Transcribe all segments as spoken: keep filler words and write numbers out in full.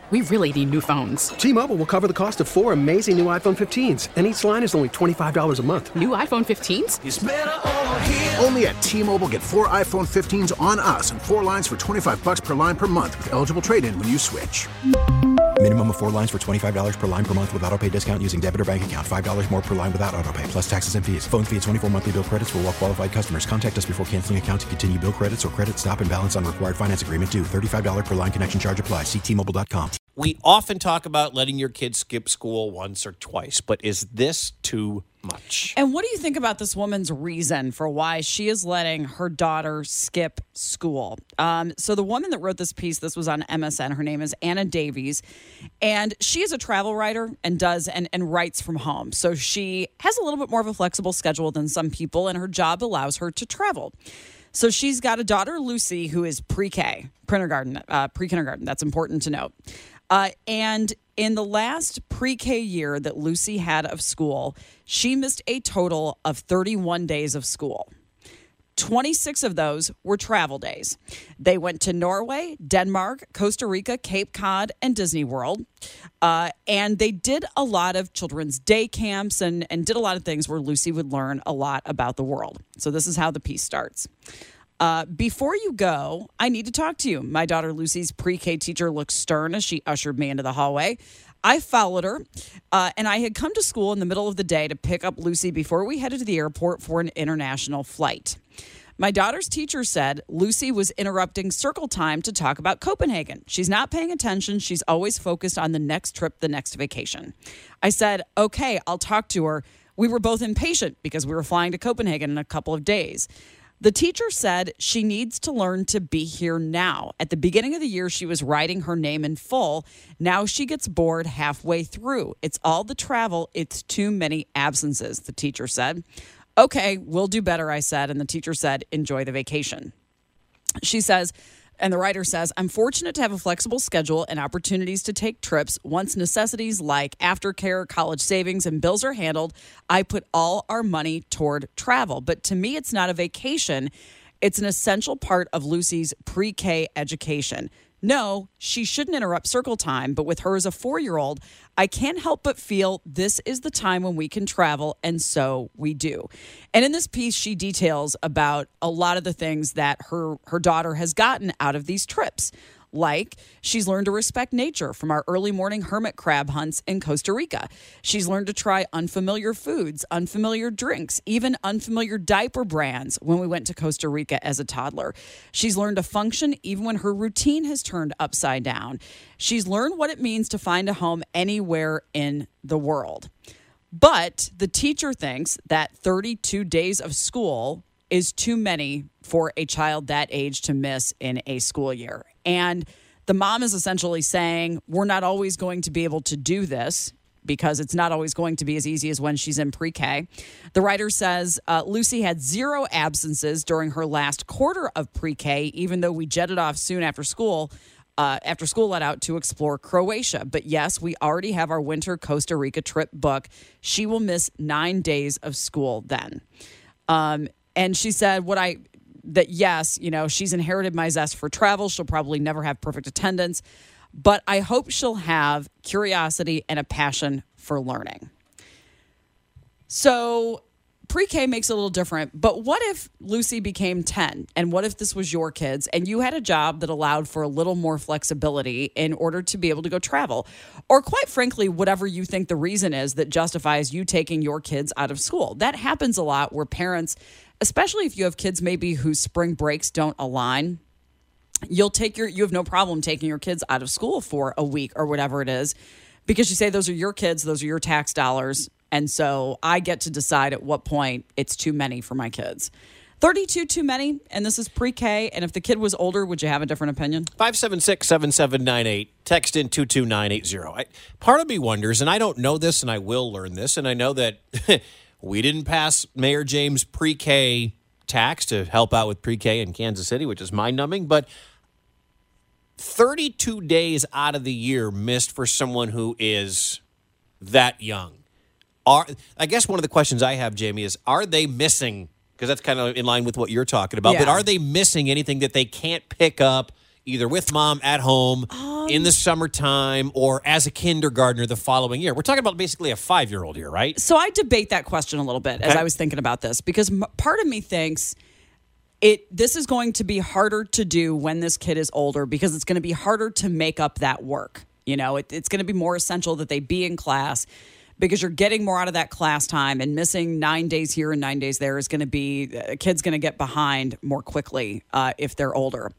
We really need new phones. T-Mobile will cover the cost of four amazing new iPhone fifteens, and each line is only twenty-five dollars a month. New iPhone fifteens? It's better over here. Only at T-Mobile, get four iPhone fifteens on us and four lines for twenty-five dollars per line per month with eligible trade-in when you switch. Minimum of four lines for twenty-five dollars per line per month with autopay discount using debit or bank account. five dollars more per line without autopay, plus taxes and fees. Phone fee at twenty-four monthly bill credits for well-qualified customers. Contact us before canceling account to continue bill credits or credit stop and balance on required finance agreement due. thirty-five dollars per line connection charge applies. See T Mobile dot com. We often talk about letting your kids skip school once or twice, but is this too much? And what do you think about this woman's reason for why she is letting her daughter skip school? Um, so the woman that wrote this piece, this was on M S N. Her name is Anna Davies, and she is a travel writer and does and, and writes from home. So she has a little bit more of a flexible schedule than some people, and her job allows her to travel. So she's got a daughter, Lucy, who is pre-K, kindergarten, uh, pre-kindergarten. That's important to note. Uh, and in the last pre-K year that Lucy had of school, she missed a total of thirty-one days of school. twenty-six of those were travel days. They went to Norway, Denmark, Costa Rica, Cape Cod, and Disney World. Uh, and they did a lot of children's day camps and, and did a lot of things where Lucy would learn a lot about the world. So this is how the piece starts. Uh, before you go, I need to talk to you. My daughter Lucy's pre-K teacher looked stern as she ushered me into the hallway. I followed her, uh, and I had come to school in the middle of the day to pick up Lucy before we headed to the airport for an international flight. My daughter's teacher said Lucy was interrupting circle time to talk about Copenhagen. She's not paying attention. She's always focused on the next trip, the next vacation. I said, okay, I'll talk to her. We were both impatient because we were flying to Copenhagen in a couple of days. The teacher said she needs to learn to be here now. At the beginning of the year, she was writing her name in full. Now she gets bored halfway through. It's all the travel. It's too many absences, the teacher said. Okay, we'll do better, I said. And the teacher said, enjoy the vacation. She says, and the writer says, I'm fortunate to have a flexible schedule and opportunities to take trips. Once necessities like aftercare, college savings, and bills are handled, I put all our money toward travel. But to me, it's not a vacation. It's an essential part of Lucy's pre-K education. No, she shouldn't interrupt circle time, but with her as a four-year-old, I can't help but feel this is the time when we can travel, and so we do. And in this piece, she details about a lot of the things that her, her daughter has gotten out of these trips. Like, she's learned to respect nature from our early morning hermit crab hunts in Costa Rica. She's learned to try unfamiliar foods, unfamiliar drinks, even unfamiliar diaper brands when we went to Costa Rica as a toddler. She's learned to function even when her routine has turned upside down. She's learned what it means to find a home anywhere in the world. But the teacher thinks that thirty-two days of school is too many for a child that age to miss in a school year. And the mom is essentially saying, we're not always going to be able to do this because it's not always going to be as easy as when she's in pre-K. The writer says uh, Lucy had zero absences during her last quarter of pre-K, even though we jetted off soon after school, uh, after school let out to explore Croatia. But yes, we already have our winter Costa Rica trip booked. She will miss nine days of school then. Um, and she said, what I... that yes, you know, she's inherited my zest for travel. She'll probably never have perfect attendance, but I hope she'll have curiosity and a passion for learning. So pre-K makes it a little different, but what if Lucy became ten? And what if this was your kids and you had a job that allowed for a little more flexibility in order to be able to go travel? Or quite frankly, whatever you think the reason is that justifies you taking your kids out of school. That happens a lot where parents, especially if you have kids maybe whose spring breaks don't align, you'll take your, you have no problem taking your kids out of school for a week or whatever it is, because you say those are your kids, those are your tax dollars. And so I get to decide at what point it's too many for my kids. thirty-two too many, and this is pre-K. And if the kid was older, would you have a different opinion? five seven six, seven seven nine eight. Text in two two nine eight zero. I, part of me wonders, and I don't know this, and I will learn this, and I know that we didn't pass Mayor James' pre-K tax to help out with pre-K in Kansas City, which is mind-numbing, but thirty-two days out of the year missed for someone who is that young. Are I guess one of the questions I have, Jamie, is are they missing, because that's kind of in line with what you're talking about, yeah. but are they missing anything that they can't pick up either with mom at home Um, in the summertime or as a kindergartner the following year? We're talking about basically a five-year-old here, right? So I debate that question a little bit as Okay. I was thinking about this because m- part of me thinks it this is going to be harder to do when this kid is older because it's going to be harder to make up that work. You know, it, it's going to be more essential that they be in class because you're getting more out of that class time, and missing nine days here and nine days there is going to be a kid's going to get behind more quickly uh, if they're older.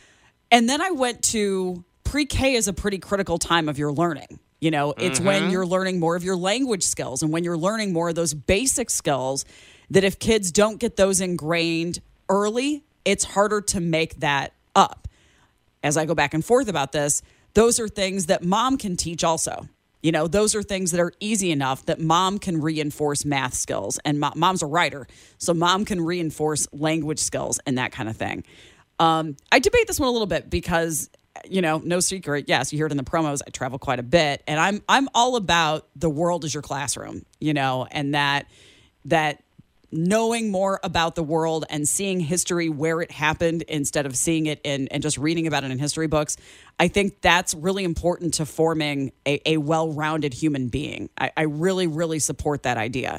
And then I went to pre-K is a pretty critical time of your learning. You know, it's Mm-hmm. when you're learning more of your language skills and when you're learning more of those basic skills that if kids don't get those ingrained early, it's harder to make that up. As I go back and forth about this, those are things that mom can teach also. You know, those are things that are easy enough that mom can reinforce math skills. And mo- mom's a writer, so mom can reinforce language skills and that kind of thing. Um, I debate this one a little bit because, you know, no secret. Yes, you hear it in the promos. I travel quite a bit, and I'm I'm all about the world as your classroom. You know, and that that knowing more about the world and seeing history where it happened instead of seeing it in and just reading about it in history books. I think that's really important to forming a, a well-rounded human being. I, I really, really support that idea.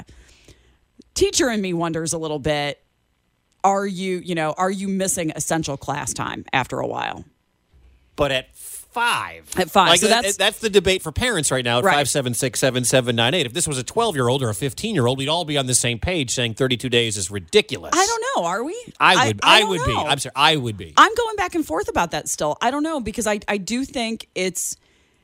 Teacher in me wonders a little bit. Are you, you know, are you missing essential class time after a while? But at five. At five. Like, So that- that's- that's the debate for parents right now at Right. five seven six, seven seven nine eight. If this was a twelve-year-old or a fifteen-year-old, we'd all be on the same page saying thirty-two days is ridiculous. I don't know. Are we? I would. I, don't would be. know. I'm sorry. I would be. I'm going back and forth about that still. I don't know because I, I do think it's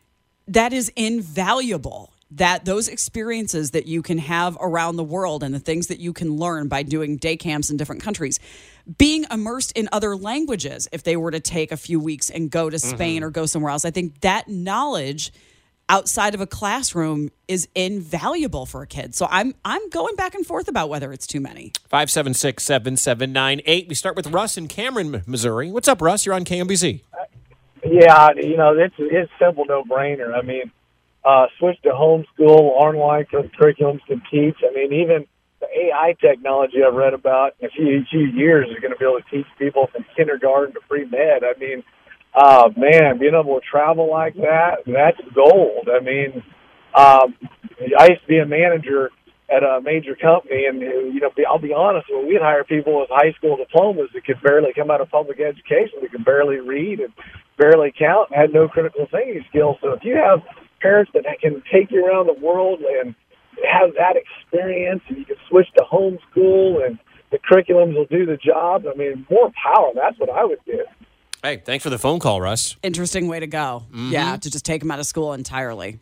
that is invaluable. That those experiences that you can have around the world and the things that you can learn by doing day camps in different countries, being immersed in other languages, if they were to take a few weeks and go to Spain Mm-hmm. or go somewhere else, I think that knowledge outside of a classroom is invaluable for a kid. So I'm I'm going back and forth about whether it's too many. five seven six, seven seven nine eight. We start with Russ in Cameron, Missouri. What's up, Russ? You're on K M B Z. Yeah, you know, it's it's simple, no brainer. I mean, uh, switch to homeschool, online curriculums can teach. I mean, even the A I technology I've read about in a few, few years is going to be able to teach people from kindergarten to pre-med. I mean, uh, man, being able to travel like that, that's gold. I mean, um, I used to be a manager at a major company, and, you know, I'll be honest, when we'd hire people with high school diplomas that could barely come out of public education, that could barely read and barely count, and had no critical thinking skills. So if you have parents that can take you around the world and have that experience, and you can switch to homeschool, and the curriculums will do the job, I mean, more power. That's what I would do. Hey, thanks for the phone call, Russ. Interesting way to go. Yeah, to just take them out of school entirely.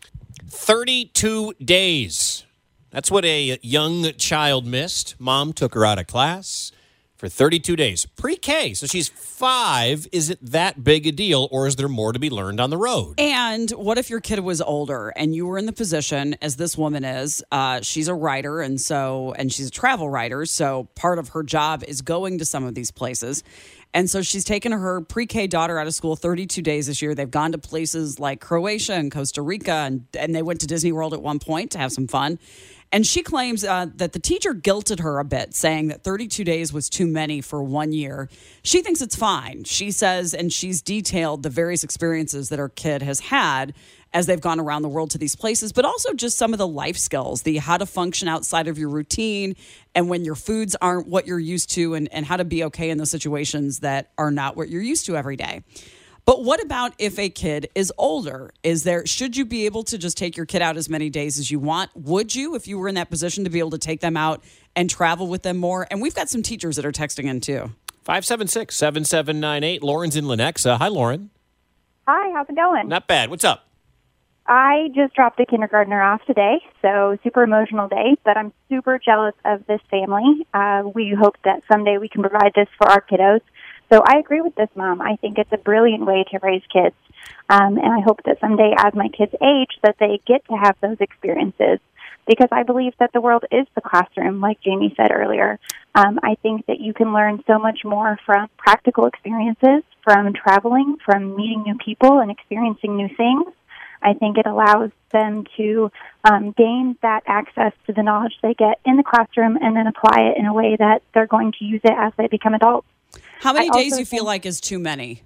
thirty-two days. That's what a young child missed. Mom took her out of class for thirty-two days. Pre-K, so she's five. Is it that big a deal, or is there more to be learned on the road? And what if your kid was older and you were in the position, as this woman is, uh, she's a writer, and so and she's a travel writer, so part of her job is going to some of these places. And so she's taken her pre-K daughter out of school thirty-two days this year. They've gone to places like Croatia and Costa Rica, and, and they went to Disney World at one point to have some fun. And she claims uh, that the teacher guilted her a bit, saying that thirty-two days was too many for one year. She thinks it's fine. She says, and she's detailed the various experiences that her kid has had as they've gone around the world to these places, but also just some of the life skills, the how to function outside of your routine and when your foods aren't what you're used to, and, and how to be okay in those situations that are not what you're used to every day. But what about if a kid is older? Is there, should you be able to just take your kid out as many days as you want? Would you, if you were in that position, to be able to take them out and travel with them more? And we've got some teachers that are texting in too. five seven six, seven seven nine eight. Lauren's in Lenexa. Hi, Lauren. Hi, how's it going? Not bad. What's up? I just dropped a kindergartner off today, so super emotional day, but I'm super jealous of this family. Uh, we hope that someday we can provide this for our kiddos. So I agree with this mom. I think it's a brilliant way to raise kids, um, and I hope that someday as my kids age that they get to have those experiences, because I believe that the world is the classroom, like Jamie said earlier. Um, I think that you can learn so much more from practical experiences, from traveling, from meeting new people and experiencing new things. I think it allows them to um, gain that access to the knowledge they get in the classroom and then apply it in a way that they're going to use it as they become adults. How many I days also do you feel think- like is too many?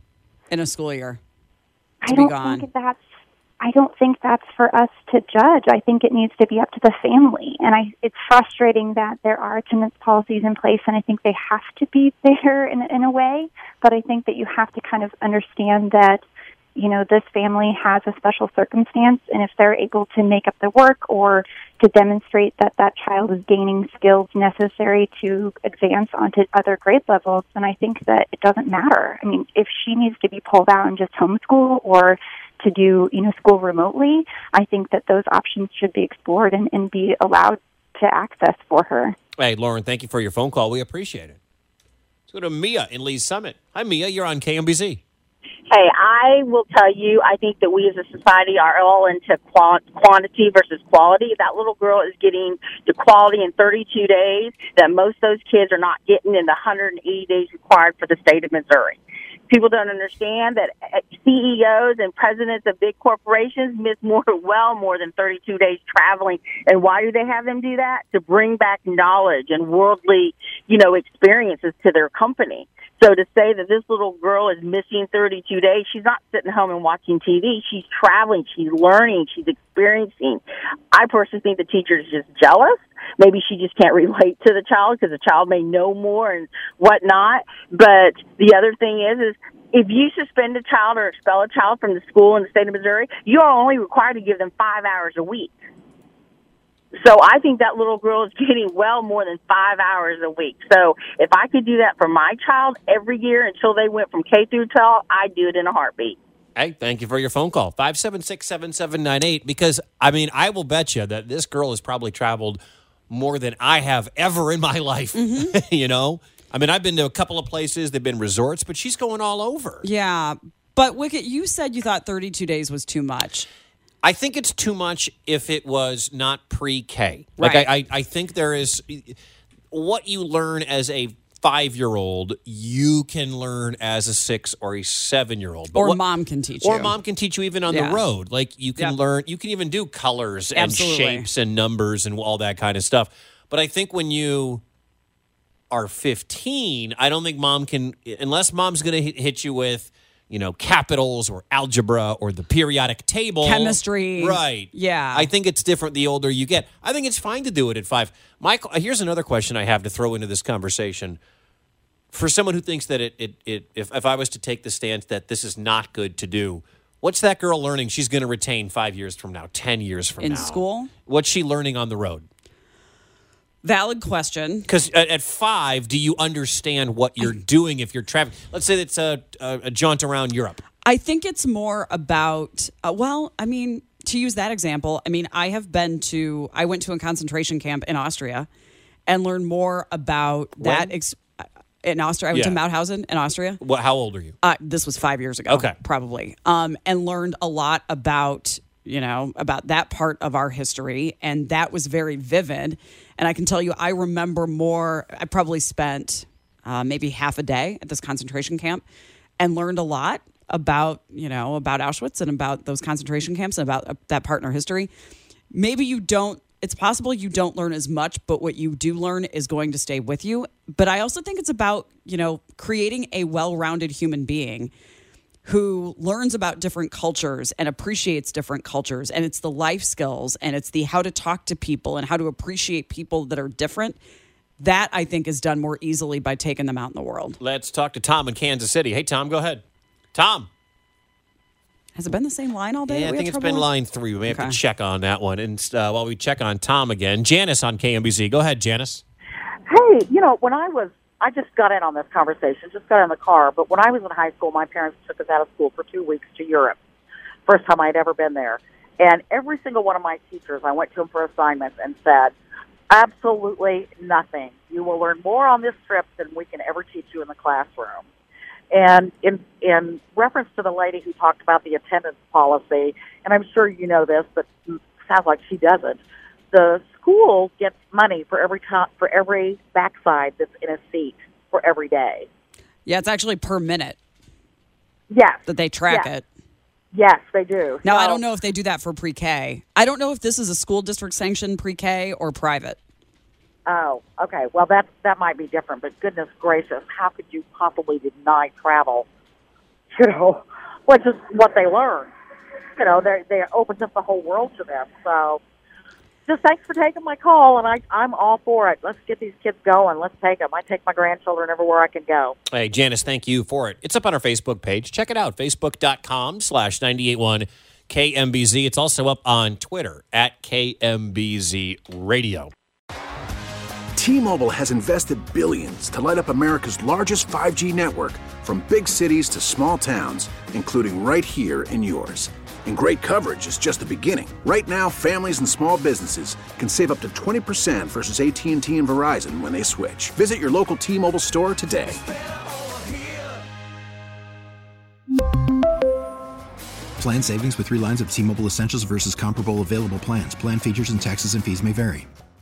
in a school year I to don't be gone. think that's. I don't think that's for us to judge. I think it needs to be up to the family. And I, it's frustrating that there are attendance policies in place, and I think they have to be there in, in a way. But I think that you have to kind of understand that, you know, this family has a special circumstance, and if they're able to make up the work or to demonstrate that that child is gaining skills necessary to advance onto other grade levels, then I think that it doesn't matter. I mean, if she needs to be pulled out and just homeschool or to do, you know, school remotely, I think that those options should be explored and, and be allowed to access for her. Hey, Lauren, thank you for your phone call. We appreciate it. Let's go to Mia in Lee's Summit. Hi, Mia. You're on K M B Z. Hey, I will tell you, I think that we as a society are all into qual- quantity versus quality. That little girl is getting the quality in thirty-two days that most of those kids are not getting in the one hundred eighty days required for the state of Missouri. People don't understand that C E Os and presidents of big corporations miss more, well more than thirty-two days traveling. And why do they have them do that? To bring back knowledge and worldly, you know, experiences to their company. So to say that this little girl is missing thirty-two days, she's not sitting home and watching T V. She's traveling, she's learning, she's experiencing. I personally think the teacher is just jealous. Maybe she just can't relate to the child because the child may know more and whatnot. But the other thing is, is if you suspend a child or expel a child from the school in the state of Missouri, you are only required to give them five hours a week. So I think that little girl is getting well more than five hours a week. So if I could do that for my child every year until they went from K through twelve, I'd do it in a heartbeat. Hey, thank you for your phone call. five seven six, seven seven nine eight. Because, I mean, I will bet you that this girl has probably traveled more than I have ever in my life. Mm-hmm. You know? I mean, I've been to a couple of places. They've been resorts, but she's going all over. Yeah. But, Wicket, you said you thought thirty-two days was too much. I think it's too much if it was not pre-K. Like, Right. I, I, I think there is what you learn as a five-year-old, you can learn as a six or a seven-year-old. But Or what, mom can teach Or you. mom can teach you even on Yeah. the road. Like, you can Yep. learn, you can even do colors and Absolutely. shapes and numbers and all that kind of stuff. But I think when you are fifteen, I don't think mom can, unless mom's going to hit you with, you know, capitals or algebra or the periodic table. Chemistry. Right. Yeah. I think it's different the older you get. I think it's fine to do it at five. Michael, here's another question I have to throw into this conversation. For someone who thinks that it, it, it if, if I was to take the stance that this is not good to do, what's that girl learning she's going to retain five years from now, ten years from In now? school? What's she learning on the road? Valid question. Because at, at five, do you understand what you're doing if you're traveling? Let's say it's a, a, a jaunt around Europe. I think it's more about, uh, well, I mean, to use that example, I mean, I have been to, I went to a concentration camp in Austria and learned more about that. Ex- in Austria, I went Yeah. to Mauthausen in Austria. What? How old are you? Uh, this was five years ago. Okay. Probably. Um, and learned a lot about, you know, about that part of our history. And that was very vivid. And I can tell you, I remember more, I probably spent uh, maybe half a day at this concentration camp and learned a lot about, you know, about Auschwitz and about those concentration camps and about uh, that part in our history. Maybe you don't, it's possible you don't learn as much, but what you do learn is going to stay with you. But I also think it's about, you know, creating a well-rounded human being who learns about different cultures and appreciates different cultures. And it's the life skills and it's the how to talk to people and how to appreciate people that are different. That, I think, is done more easily by taking them out in the world. Let's talk to Tom in Kansas City. Hey, Tom, go ahead. Tom. Has it been the same line all day? Yeah, I We think had it's trouble been with? line three. We may have Okay. to check on that one. And uh, while we check on Tom again, Janice on K M B Z. Go ahead, Janice. Hey, you know, when I was, I just got in on this conversation, just got in the car, but when I was in high school, my parents took us out of school for two weeks to Europe. First time I'd ever been there. And every single one of my teachers, I went to them for assignments and said, absolutely nothing. You will learn more on this trip than we can ever teach you in the classroom. And in, in reference to the lady who talked about the attendance policy, and I'm sure you know this, but it sounds like she doesn't, the school gets money for every time, for every backside that's in a seat for every day. Yeah, it's actually per minute Yes. that they track Yes. it. Yes, they do. Now, I So- don't know if they do that for pre-K. I don't know if this is a school district sanctioned pre-K or private. Oh, okay. Well, that that might be different, but goodness gracious, how could you possibly deny travel you know, which is what they learn. You know, they they opens up the whole world to them. So just thanks for taking my call, and I, I'm all for it. Let's get these kids going. Let's take them. I take my grandchildren everywhere I can go. Hey, Janice, thank you for it. It's up on our Facebook page. Check it out, facebook.com slash 981 KMBZ. It's also up on Twitter at K M B Z Radio. T-Mobile has invested billions to light up America's largest five G network, from big cities to small towns, including right here in yours. And great coverage is just the beginning. Right now, families and small businesses can save up to twenty percent versus A T and T and Verizon when they switch. Visit your local T-Mobile store today. Plan savings with three lines of T-Mobile Essentials versus comparable available plans. Plan features and taxes and fees may vary.